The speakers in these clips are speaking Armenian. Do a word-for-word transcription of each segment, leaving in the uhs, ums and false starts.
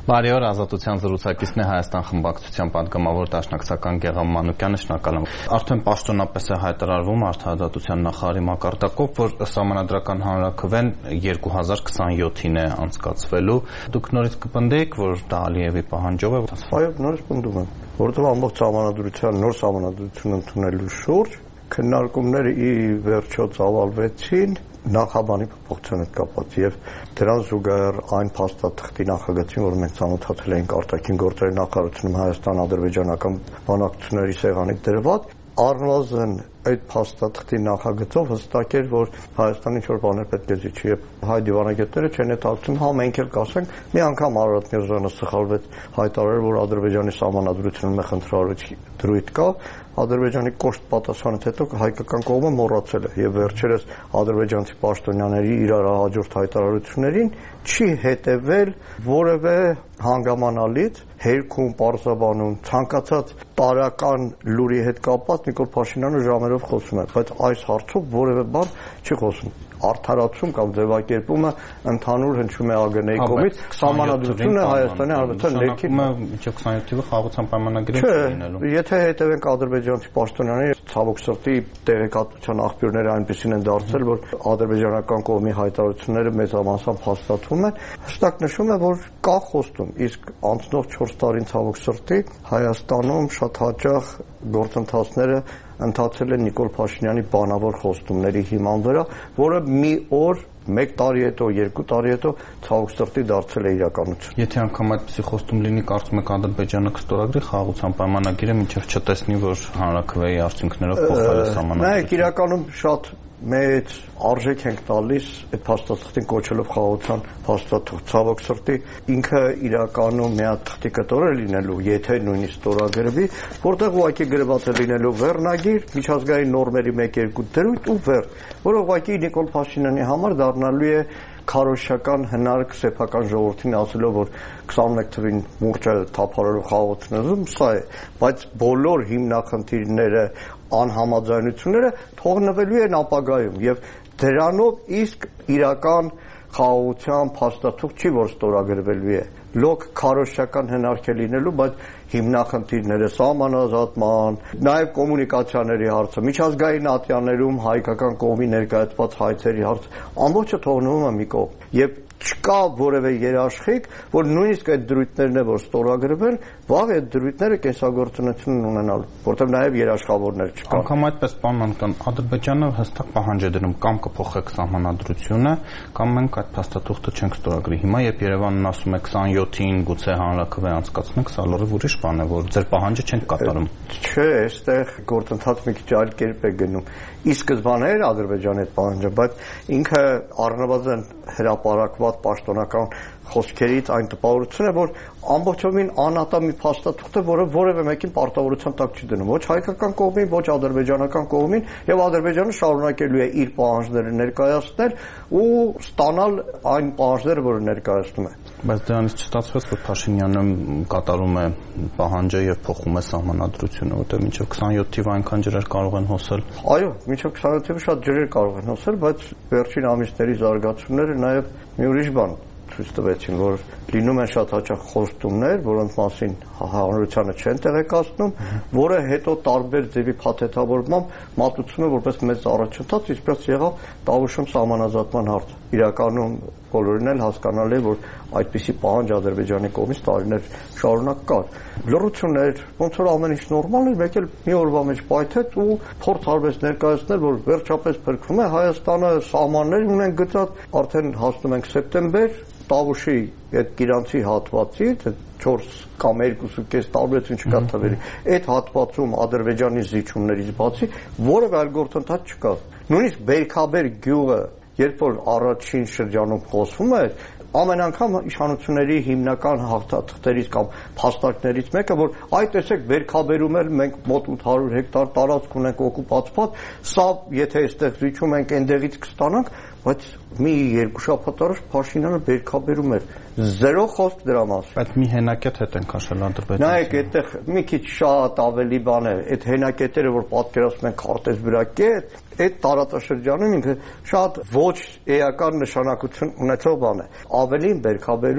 Բարի օր, Ազատության զրուցակիցն է Հայաստան խմբակցության պատգամավոր Դաշնակցական Գեղամ Մանուկյանը, շնորհակալ եմ։ Արդեն պաշտոնապես է հայտարարվում Արդարադատության նախարարի մակարդակով, որ Սահմանադրական հանրաքվեն երկու հազար քսաներկուին է անցկացվելու։ Դուք նորից կպնդեիք, որ դա Ալիևի պահանջով է։ Այո, նորից պնդում եմ, որովհետև ամբողջ Սահմանադրության նոր Սահմանադրություն ընդունելու շուրջ քննարկումները ի վերջո ծավալվեցին նախաբանի փոփոխության հետ կապված եւ դրան զուգահեռ այն փաստաթղթի նախագծին, որ մենք ցանոթացել էինք արտաքին գործերի նախարարությունում Հայաստան-ադրբեջանական բանակցությունների սեղանին դրված, առնվազն այդ փաստաթղթի նախագծով հստակ էր, որ Հայաստանը ինչ-որ բաներ պետք է զիջի եւ հայ դիվանագետները չեն հետաքրքրում, հա մենք էլ կասենք, մի անգամ Արարատ Միրզոյանը սխալվեց հայտարարել, որ Ադրբեջանի Սահմանադրությունում է խնդրահարույց դրույթ կա, Ադրբեջանի կոշտ պատասխանից հետո հայկական կողմը մոռացել է եւ վերջերս ադրբեջանցի պաշտոնյաների իրար հաջորդ հայտարարություններին չի հետևել որևէ հանգամանալից հերքում, պարզաբանում, ցանկացած տարական լուրի հետ կապված Նիկոլ Փաշինյանը ժամերով խոսում է, բայց այս հարցով որևէ բան չի խոսում։ Արդարացում կամ ձևակերպումը ընդհանուր հնչում է ԱԳՆ-ի կողմից, Սահմանադրությունը Հայաստանի Հանրապետության ներքին մինչև քսաներկուը խաղաղության պայմանագրի լինելու։ Եթե հետևենք ադրբեջանցի պաշտոնյաների ցավոք սրտի տեղեկատվության աղբյուրները այնպեսին են դարձել, որ ադրբեջանական կողմի հայտարարությունները մեծ ամասամբ հաստատվում են, հստակ նշում է, որ կա խոստում, իսկ անցնող չորս տարին ցավոք սրտի Հայաստանում շատ հաճախ գործընթացները ընթացել են Նիկոլ Փաշինյանի բանավոր խոստումների հիման վրա, որը մի օր, մեկ տարի հետո, երկու տարի հետո ցավոք սրտի դարձել է իրականություն։ Եթե անգամ այդպիսի խոստում լինի, կարծում եք Ադրբեջանը կստորագրի խաղաղության պայմանագիրը, մինչև չտեսնի, որ հանրաքվեի արդյունքներով փոխվել է սահմանադրությունը։ Նայեք, իրականում շատ մեծ արժեք ենք տալիս այդ փաստաթղթին կոչելով խաղաղության փաստաթղթ, ցավոք սրտի ինքը իրականում մի հատ թղթի կտոր է լինելու, եթե նույնիսկ ստորագրվի, որտեղ ուղղակի գրված է լինելու վերնագիր, միջազգային նորմերի մեկ-երկու դրույթ ու վեր, որը ուղղակի Նիկոլ Փաշինյանի համար դառնալու է քարոզչական հնարք սեփական ժողովրդին ասելով, որ քսանմեկ թվին մուրճը թափառելու խաղաղությունում սա է, բայց բոլոր հիմնախնդիրները, անհամաձայնությունները թողնվելու են ապագայում եւ դրանով իսկ իրական խաղաղության փաստաթուղթ չի, որ ստորագրվելու է։ Լոկ քարոզչական հնարք է լինելու, բայց հիմնախնդիրները սահմանազատման, նաև կոմունիկացիաների հարցը, միջազգային ատյաններում հայկական կողմի ներկայացված հայցերի հարց, ամբողջը թողնվում է մի կողմ։ Եվ չկա որևէ երաշխիք, որ նույնիսկ այդ դրույթներն է, որ ստորագրվեն, վաղ այդ դրույթները կենսագործունություն ունենալու, որտեղ նաև երաշխավորներ չկան։ Անկամ այդպես, պարոն Մանուկյան, Ադրբեջանը հստակ պահանջ է դնում կամ կփոխեք սահմանադրությունը, կամ մենք այդ փաստաթուղթը չենք ստորագրի։ Հիմա երբ Երևանն ասում է քսաներկուին գուցե հանրաքվե անցկացնենք, սա լրիվ ուրիշ բան է, որ ձեր պահանջը չենք կատարում։ Չէ, այստեղ գործընթաց մի քիչ այլ կերպ է գնում։ Ի սկզբանե էր Ադրբեջանի այդ պահանջը, բայց ինքը առնվազն հրապարակված պաշտոնական խոսքերից այն տպավորություն է, որ ամբողջովին անատամի փաստաթուղթ է, որը որևէ մեկին պարտավորության տակ չի դնում, ոչ հայկական կողմին, ոչ ադրբեջանական կողմին, եւ Ադրբեջանը շարունակելու է իր պահանջները ներկայացնել ու ստանալ այն պահանջները, որը ներկայացնում է։ Բայց դրանից չստացվեց, որ Փաշինյանը կատարում է պահանջը եւ փոխում է սահմանադրությունը, որտեղ մինչեւ քսաներկու թիվ այնքան ջրեր կարող են հոսել։ Այո, մինչեւ քսաներկու թիվը շատ ջրեր կարող են հոսել, բայց վերջին ամիսների զարգացումները նաեւ մի ուրիշ բան ցույց տվեցին, որ լինում են շատ հաճախ խոստումներ, որոնց մասին հանրությանը չեն տեղեկացնում, որը հետո տարբեր ձևի փաթեթավորմամբ մատուցվում է որպես մեծ առաջընթաց, ինչպես եղավ Տավուշում սահմանազատման հարցը։ Իրականում բոլորին էլ հասկանալի է, որ այդպիսի պահանջ Ադրբեջանի կողմից տարիներ շարունակ կար։ Լռություններ, ոնց որ ամեն ինչ նորմալ էր, մեկ էլ մի օրվա մեջ պայթեց ու փորձ արվեց ներկայացնել, որ վերջապես փրկվում է Հայաստանը, սահմաններ ունեն գծած, արդեն հասնում ենք սեպտեմբեր, Տավուշի այդ Գիրանցի հատվածից չորս կամ երկուսուկես տարբերություն չկա թվերի։ Այդ հատվածում Ադրբեջանի զիջումներից բացի որևէ այլ գործընթաց չկա։ Նույնիսկ Բերքաբեր գյուղը, երբ որ առաջին շրջանում խոսվում էր, ամեն անգամ իշխանությունների հիմնական հաղթաթղթերից կամ փաստարկներից մեկը, որ այ տեսեք Բերքաբերում էլ մենք մոտ ութ հարյուր հեկտար տարածք ունենք օկուպացված, սա եթե այստեղ զիջում ենք այնտեղից կստանանք, բայց մի երկու շաբաթ առաջ Փաշինյանը Բերքաբերում էր, զերո խոսք դրա մասին։ Բայց մի հենակետ հետ են քաշել Ադրբեջանը։ Նայեք, այդտեղ մի քիչ շատ ավելի բան է, այդ հենակետերը, որ պատկերացնում են քարտեզ վրա կետ, այդ տարածաշրջանում ինքը շատ ոչ էական նշանակություն ունեցող բան է։ Ավելին Բերքաբերում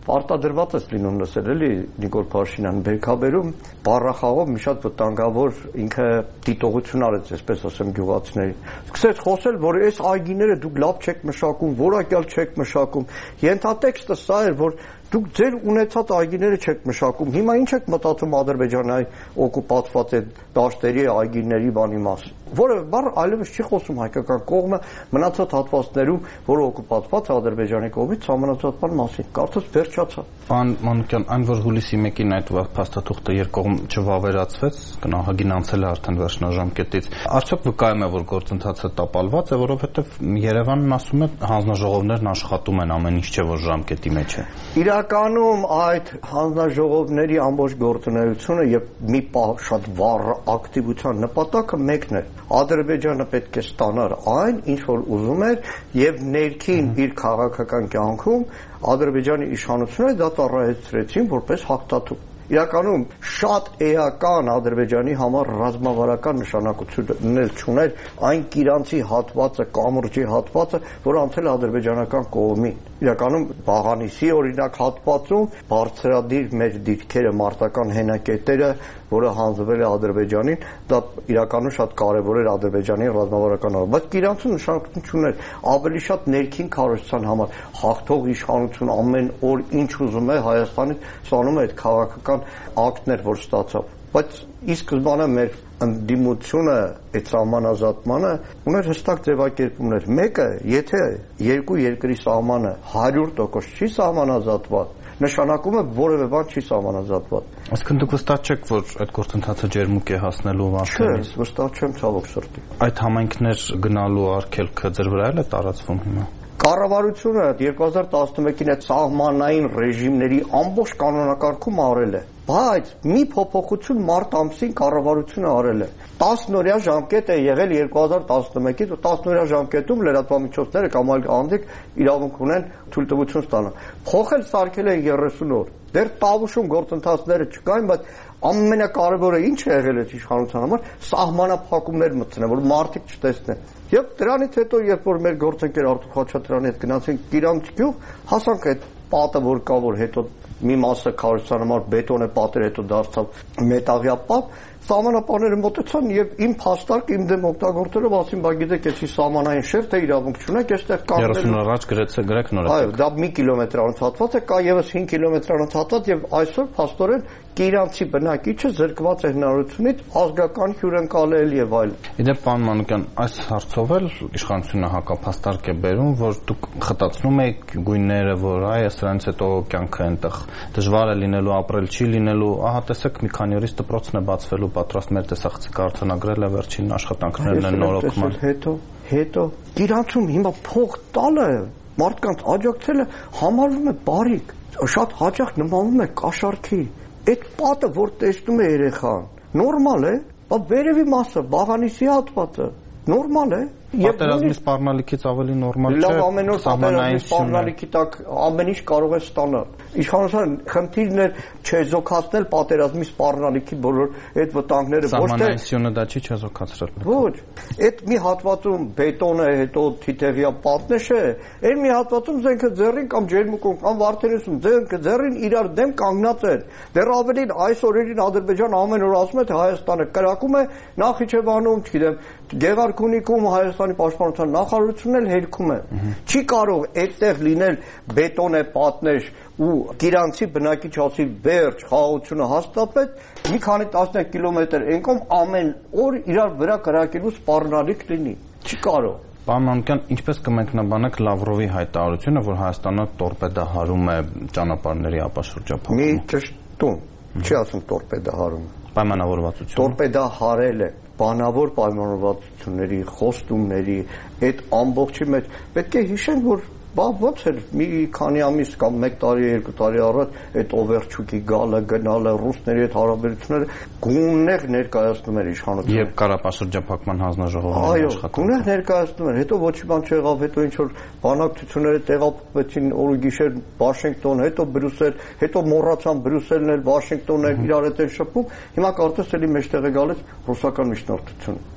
Արտադրված է լինում լսել էլի Նիկոլ Փաշինյան Բերքաբերում բառախաղով մի շատ վտանգավոր ինքը դիտողություն արեց, այսպես ասեմ, գյուղացիների։ Սկսեց խոսել, որ այս այգիները դուք լավ չեք մշակում, որակյալ չեք մշակում։ Ենթատեքստը սա էր, որ դուք ձեր ունեցած այգիները չեք մշակում։ Հիմա ինչ եք մտածում Ադրբեջանի օկուպացված է դաշտերի այգիների բանի մասին։ Որը բառ այլևս չի խոսում հայկական կողմը մնացած հատվածներում, որը օկուպացված է Ադրբեջանի կողմից համանացածման մասին։ Կարծես վերջացա։ Պարոն Մանուկյան, այն որ հուլիսի մեկին այդ փաստաթուղթը երկկողմ չվավերացվեց, գնահագին անցել է արդեն վերջնաժամկետից, արդյոք վկայում է, որ գործընթացը տապալված է, որովհետև Երևանն ասում է հանձնաժողովներն աշխատում են, ամեն ինչ չէ, որ ժամկետի մեջ է։ Իրականում այդ հանձնաժողովների ամբողջ գործունեությունը եւ մի պահ շատ վառ ակտիվության նպատակը մեկն է։ Ադրբեջանը պետք է ստանար այն, ինչ որ ուզում էր եւ ներքին իր քաղաքական կյանքում Ադրբեջանի իշխանությունները դա ծառայեցրեցին որպես հաղթատու։ Իրականում շատ էական Ադրբեջանի համար ռազմավարական նշանակություն չուներ այն Կիրանցի հատվածը, կամուրջի հատվածը, որը անցել է ադրբեջանական կողմին։ Իրականում Բաղանիսի օրինակ հատվածում բարձրադիր մեր դիրքերը, մարտական հենակետերը, որը հանձնվել է Ադրբեջանին, դա իրականում շատ կարևոր էր Ադրբեջանի ռազմավարական առումով, բայց Կիրանցը նշանակություն չուներ, ավելի շատ ներքին քարոզության համար հաղթող իշխանություն ամեն օր ինչ ուզում է Հայաստանից ստանում է այդ քաղաքական ակտներ, որ ստացավ։ Բայց ի սկզբանե մեր ընդդիմությունը այդ սահմանազատմանը ուներ հստակ ձևակերպումներ։ Մեկը, եթե երկու երկրի սահմանը հարյուր տոկոս չի սահմանազատված, նշանակում է որևէ բան չի սահմանազատված։ Այսինքն դուք վստահ չեք, որ այդ գործընթացը ջերմուկ է հասնելու վարչությունից։ Չէ, վստահ չեմ, ցավոք սրտի։ Այդ համայնքներ գնալու արգելքը ձեր վրա էլ է տարածվում հիմա։ Կառավարությունը երկու հազար տասնմեկին այդ սահմանային ռեժիմների ամբողջ կանոնակարգում արել է, բայց մի փոփոխություն մարտ ամսին կառավարությունը արել է։ տասնօրյա ժամկետ է եղել երկու հազար տասնմեկից, ու տասնօրյա ժամկետում լրատվամիջոցները կամ այլ անձիկ իրավունք ունեն թույլտվություն ստանալ։ Փոխել սարքել են երեսուն օր։ Դեռ տավուշում գործընթացները չկային, բայց ամենակարևորը ինչ է եղել այդ իշխանության համար, սահմանափակումներ մտցնել, որ մարդիկ չտեսնեն։ Եվ դրանից հետո, երբ որ մեր գործընկեր Արթուր Խաչատրյանի հետ գնացին Կիրանց գյուղ, հասանք այդ պատը, որ կա, որ հետո մի մասը քարոզության համար բետոնե պատեր, հետո դարձավ մետաղյա պատ, սահմանապահները մոտեցան եւ իմ փաստարկ իմ դեմ օգտագործելով ասին, բա գիտեք, էսի սահմանային շերտ է, իրավունք չունեք, այստեղ կանգնել։ երեսուն առաջ գրեցե գրեք նորից։ Այո, դա մի կիլոմետր անց հատված է, կա եւս հինգ կիլոմետր անց հատված եւ այսօր փաստորեն Կիրանցի բնակիչը զրկված է հնարավորությունից ազգական հյուրընկալել եւ այլն։ Իդեպ, պարոն Մանուկյան, այս հարցով էլ իշխանությունը հակափաստարկ է բերում, որ դուք խտացնում եք գույները, որ այ սրանից հետո կյանքը այնտեղ դժվար է լինելու, ապրել չի լինելու։ Ահա տեսեք, մի քանի օրից դպրոցն է բացվելու, պատրաստ մեր տեսախցիկը արձանագրել է, վերջին աշխատանքներն են նորոգման։ Հետո, հետո Կիրանցում հիմա փող տալը, մարդկանց աջակցելը համարվում է բարիք, շատ հաճախ նմանում է կաշառքի։ Այդ պատը, որ տեսնում է երեխան, նորմալ է, բա վերևի մասը, Բաղանիսի հատվածը, նորմալ է։ Պատերազմի սպառնալիքից ավելի նորմալ չէ։ Լավ, ամեն օր պատերազմի սպառնալիքի տակ ամեն ինչ կարող է ստանալ։ Իշխանության խնդիրն է չեզոքացնել պատերազմի սպառնալիքի բոլոր այդ վտանգները, ոչ թե սահմանայինությունը դա չի չեզոքացրել։ Ոչ, այդ մի հատվածում բետոնը, հետո թիթեղյա պատն է, չէ, այն մի հատվածում զենքը ձեռին կամ ջերմուկում կամ վարդերեսում զենքը ձեռին իրար դեմ կանգնած են։ Դեռ ավելին այս օրերին Ադրբեջանը ամեն օր ասում է, թե Հայաստանը կրակում է, Նախիջևանում, չգիտեմ, Գեղարքունիքում Հայաստանի պաշտպանության նախարարությունն էլ հերքում է։ Չի կարող այդտեղ լինել բետոնե պատներ ու Կիրանցի բնակիչ ասի վերջ խաղաղությունը հաստատվեց, մի քանի տասնյակ կիլոմետր ենկում ամեն օր իրար վրա կրակելու սպառնալիք լինի։ Չի կարող։ Պարոն Մանուկյան, ինչպես կմեկնաբանեք Լավրովի հայտարարությունը, որ Հայաստանը տորպեդահարում է ճանապարհների ապաշրջափակումը։ Մի ճշտում, չի ասում տորպեդահարում։ Պայմանավորվածություն։ Տորպեդահարել է բանավոր պայմանավորվածությունների, խոստումների, այդ ամբողջի մեջ պետք է հիշենք, որ բա ո՞նց էր մի քանի ամիս կամ մեկ տարի, երկու տարի առաջ այդ Օվերչուկի գալը, գնալը, ռուսների հետ հարաբերությունները գունեղ ներկայացնում էր իշխանությունը։ Եվ Կարապաշրջափակման հանձնաժողովը աշխատում։ Այո, գունեղ ներկայացնում էր, հետո ոչ մի բան չեղավ, հետո ինչ որ բանակցությունները տեղափոխվեցին օր ու գիշեր Վաշինգտոն, հետո Բրյուսել, հետո մոռացան Բրյուսելն էլ, Վաշինգտոնն էլ իրար հետ են շփում, հիմա կարծես էլի մեջտեղ է գալիս ռուսական միջնորդությունը։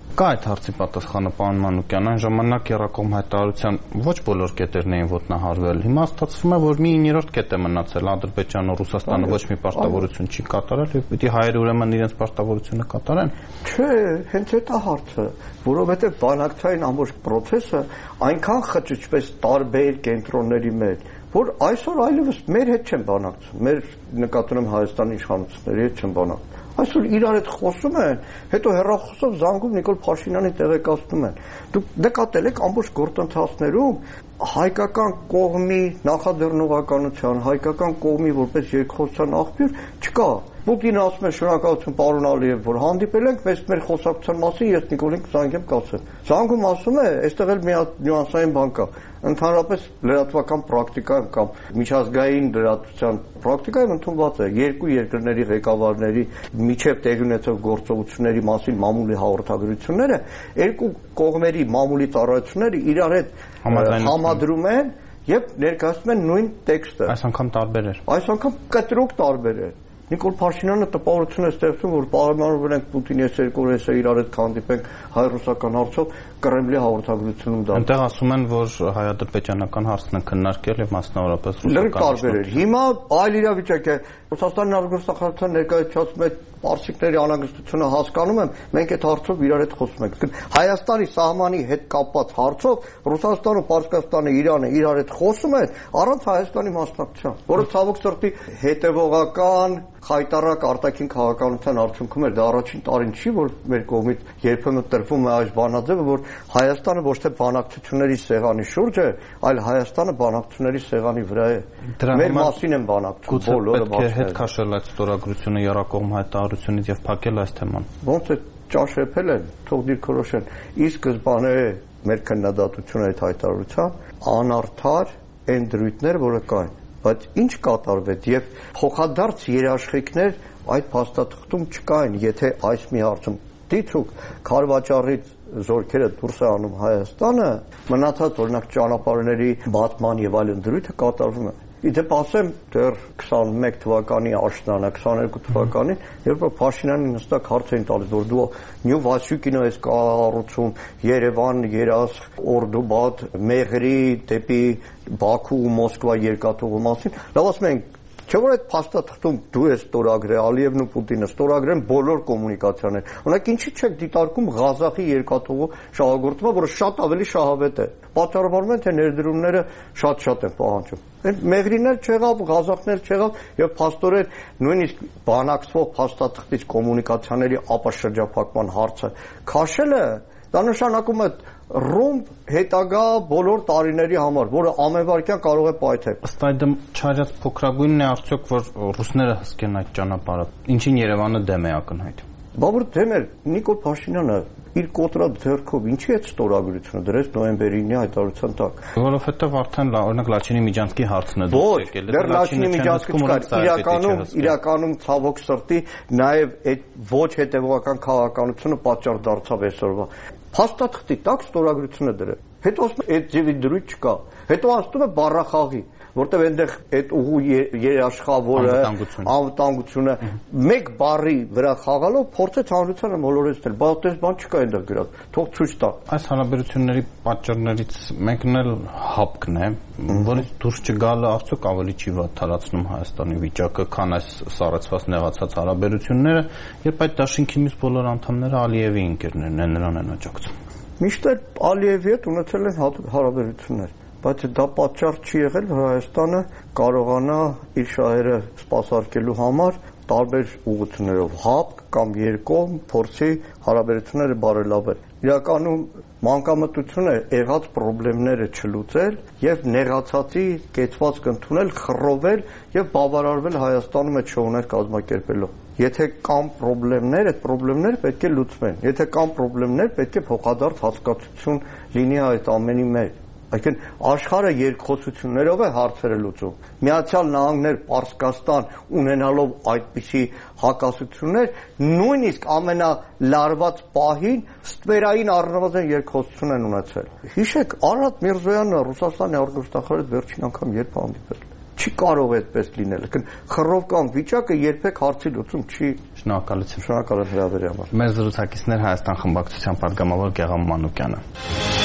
Կա այդ հարցի պատասխանը, պարոն Մանուկյան, այն ժամանակ Եռակողմ հայտարարության ոչ բոլոր կետերն էին ոտնահարվել։ Հիմա ստացվում է, որ մի իններորդ կետ է մնացել, Ադրբեջանը, Ռուսաստանը ոչ մի պարտավորություն չի կատարել, եւ պիտի հայերը ուրեմն իրենց պարտավորությունը կատարեն։ Չէ, հենց այդ է հարցը, որովհետեւ բանակցային ամբողջ process-ը այնքան խճճվեց տարբեր կենտրոնների մեջ, որ այսօր այլևս մեր հետ չեն բանակցում, մեր նկատում եմ Հայաստանի իշխանությունների հետ չեն բանակցում։ Այսօր իրար հետ խոսում են, հետո հեռախոսով զանգում Նիկոլ Փաշինյանին տեղեկացնում են։ Դուք նկատել եք ամբողջ գործընթացներում հայկական կողմի նախաձեռնողականության, հայկական կողմի որպես երկխոսության աղբյուր չկա։ Պուտինը ասում է շնորհակալություն պարոն Ալիև, որ հանդիպել ենք, մեզ մեր խոսակցության մասին ես Նիկոլին կզանգեմ կասեմ։ Զանգում ասում է, այստեղ էլ մի հատ նյուանսային բան կա։ Ընդհանրապես լրատվական պրակտիկայում կամ միջազգային լրատվության պրակտիկայում ընդունված է երկու երկրների ղեկավարների միջև տեղի ունեցող գործողությունների մասին մամուլի հաղորդագրությունները, երկու կողմերի մամուլի ծառայությունները իրար հետ համադրում են եւ ներկայացնում են նույն տեքստը։ Այս անգամ տարբեր էր։ Այս անգամ կտրուկ տարբեր է։ Նիկոլ Փաշինյանը տպավորություն է ստեղծում, որ պայմանավորվել ենք Պուտինի հետ երկու օրը իրար հետ հանդիպենք հայ-ռուսական հարցով Կրեմլի հաղորդագրությունում դա։ Այնտեղ ասում են, որ հայ-ադրբեջանական հարցն են քննարկել եւ մասնավորապես ռուսական տարբեր էր։ Հիմա այլ իրավիճակ է։ Ռուսաստանի արտգործնախարարության ներկայացուցում է պարսիկների անհանգստությունը հասկանում եմ, մենք այդ հարցով իրար հետ խոսում ենք։ Հայաստանի սահմանի հետ կապված հարցով Ռուսաստանը, Պարսկաստանը, Իրանը իրար հետ խոսում են առանց Հայաստանի մասնակցության, որը ցավոք սրտի հետևողական խայտարակ արտաքին քաղաքականության արդյունքում էր։ Դա առաջին տարին չի, որ մեր կողմից երբեմն տրվում է այս բանաձևը, որ Հայաստանը ոչ թե բանակցությունների սեղանի շուրջ է, այլ Հայաստանը բանակցությունների սեղանի վրա է։ Մեր մասին են բանակցում բոլորը։ Պետք է հետ քաշել այդ ստորագրությունը Եռակողմ հայտարարությունից եւ փակել այս թեման։ Ոնց է ճաշեպել են, թող դիրքորոշեն։ Ի սկզբանե մեր քննադատությունը այդ հայտարարության անարդար այն դրույթներ, որը կային, բայց ինչ կատարվեց եւ փոխադարձ երաշխիքներ այդ փաստաթղթում չկային, եթե այս մի հարցում դիցուկ քարվաճառից զորքերը դուրս է անում Հայաստանը, մնացած օրինակ ճանապարհների բացման եւ այլն դրույթը կատարվում է։ Իդեպ ասեմ, դեռ քսանմեկ թվականի աշնանը, քսաներկու թվականին, երբ որ Փաշինյանին հստակ հարց էին տալիս, որ դու Նյու Վասյուկինո ես կառուցում Երևան, Երազխ, Օրդուբադ, Մեղրի դեպի Բաքու ու Մոսկվա երկաթուղու մասին, լավ ասում են, չէ՞ որ այդ փաստաթղթում դու ես ստորագրել, Ալիևն ու Պուտինը ստորագրեն բոլոր կոմունիկացիաներ։ Օրինակ ինչի՞ չեք դիտարկում Ղազախի երկաթուղու շահագործումը, որը շատ ավելի շահավետ է։ Պատճառաբանում են, թե ներդրումները շատ-շատ են պահանջում։ Այն Մեղրիներ չեղավ, Ղազախներ չեղավ եւ փաստորեն նույնիսկ բանակցվող փաստաթղթից կոմունիկացիաների ապաշրջափակման հարցը քաշելը դա նշանակում է ռումբ հետագա բոլոր տարիների համար, որը ամենվարկյան կարող է պայթել։ Ըստ այդմ չարյաց փոքրագույնն է արդյոք, որ ռուսները հսկեն այդ ճանապարհը։ Ինչին Երևանը դեմ է ակնհայտ։ Բա որ դեմ էր Նիկոլ Փաշինյանը իր կոտրած ձեռքով ինչի՞ այդ ստորագրությունը դրեց նոյեմբերի ինը հայտարարության տակ։ Որովհետև արդեն օրինակ Լաչինի Միջանցկի հարցն է դուրս եկել։ Դեռ Լաչինի Միջանցկի չկար։ Իրականում, իրականում ցավոք սրտի նաև այդ ոչ հետևողական քաղաքականությունը պատճառ դարձավ այսօրվա։ Փաստաթղթի տակ ստորագրությունը դրել։ Հետո ասում է այդ ձևի դրույթ չկա։ Հետո ասում է բառախաղի, որտեղ այնտեղ այդ ուղու երաշխավորը, անվտանգությունը մեկ բառի վրա խաղալով փորձեց հանրությանը մոլորեցնել։ Բայց այդպես բան չկա այնտեղ գրած։ Թող ցույց տա։ Այս հարաբերությունների պատճառներից մեկն էլ հապկն է, որից դուրս չգալը արդյոք ավելի չի վատթարացնում Հայաստանի վիճակը, քան այս սառեցված նեղացած հարաբերությունները, երբ այդ դաշինքի մյուս բոլոր անդամները Ալիևի ընկերներն են, նրան են աջակցում։ Միշտ Ալիևի հետ ունեցել են հարաբերություններ, բայց դա պատճառ չի եղել, որ Հայաստանը կարողանա իր շահերը սպասարկելու համար տարբեր ուղղություններով հապկ կամ երկկողմ փորձի հարաբերությունները բարելավել։ Իրականում մանկամտությունը եղած խնդիրները չլուծել եւ նեղացածի կեցվածք ընդունել, խռովել եւ բավարարվել Հայաստանում այդ շոուներ կազմակերպելով։ Եթե կան խնդիրներ, այդ խնդիրները պետք է լուծվեն։ Եթե կան խնդիրներ, պետք է փոխադարձ հասկացություն լինի այդ ամենի մեջ։ Այսինքն աշխարհը երկխոսություններով է հարցերը լուծում։ Միացյալ Նահանգներ, Պարսկաստան ունենալով այդպիսի հակասություններ, նույնիսկ ամենալարված պահին ստվերային առնվազն երկխոսություն են ունեցել։ Հիշեք, Արարատ Միրզոյանը Ռուսաստանի արտգործնախարարը վերջին անգամ երբ հանդիպել։ Չի կարող այդպես լինել։ Խռովկան վիճակը երբեք հարցի լուծում չի։ Շնորհակալություն։ Շնորհակալ եմ հրավերի համար։ Մեր զրուցակիցներ Հայաստան խմբակցության պատգամավոր Գեղամ Մանուկյանը։